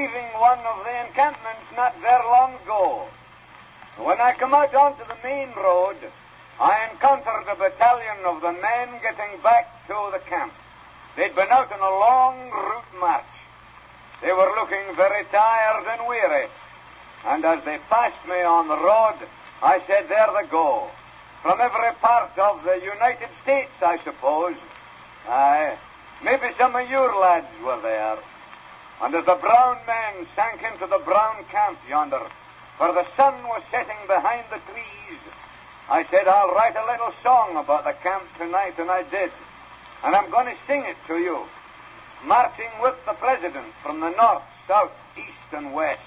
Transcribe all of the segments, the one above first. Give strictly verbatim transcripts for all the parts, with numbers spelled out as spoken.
leaving one of the encampments not very long ago. When I come out onto the main road, I encountered a battalion of the men getting back to the camp. They'd been out on a long route march. They were looking very tired and weary, and as they passed me on the road, I said, there they go. From every part of the United States, I suppose. Aye, maybe some of your lads were there. And as the brown men sank into the brown camp yonder, for the sun was setting behind the trees, I said, I'll write a little song about the camp tonight, and I did. And I'm going to sing it to you, marching with the President from the north, south, east, and west.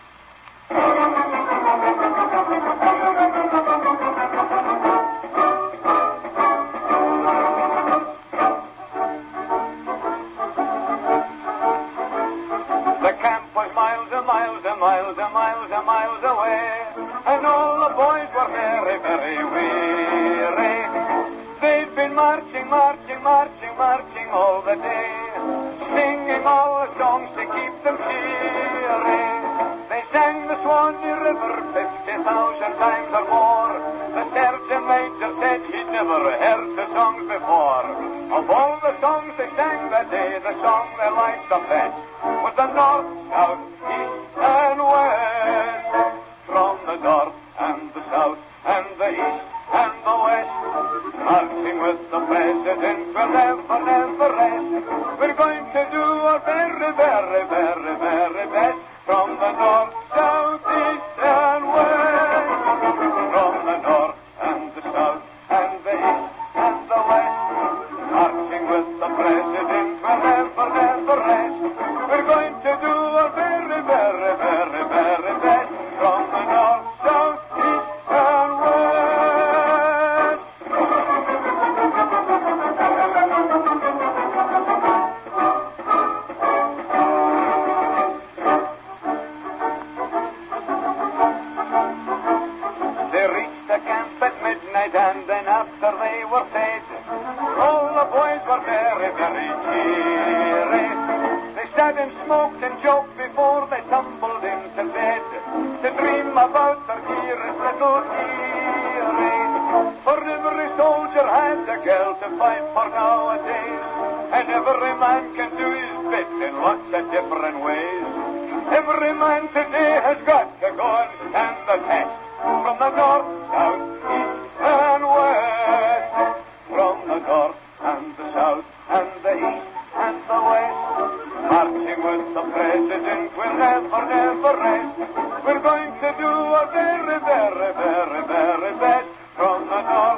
The camp was miles and miles and miles and miles and miles away, and all the boys were very, very weary. They'd been marching, marching, marching, marching all the day, singing all the songs to keep them cheery. They sang the Swanee River fifty thousand times or more. The sergeant major said he'd never heard the songs before. Of all the songs they sang that day, the song they liked the best was the north, south, east, and west. From the north and the south and the east and the west, marching with the President will never, never rest. We're going to do our very, very, very, very best. From the north, south, east, and west. From the north and the south and the east and the west, marching with the President will never, never rest. We're going to do our very, very, very, very best. From the north, south, east, and west. They reached the camp at midnight, and then after they were fed, all the boys were very, very cheery. They sat and smoked and joked before they tumbled into bed, to dream about their dearest little dearie. For every soldier has a girl to fight for nowadays, and every man can do his bit in lots of different ways. Every man today has got to go and stand the test. From the north, south, east, and west. From the north and the south and the east and the west, marching with the President will never, never rest. We're going to do our very, very, very, very best. From the north,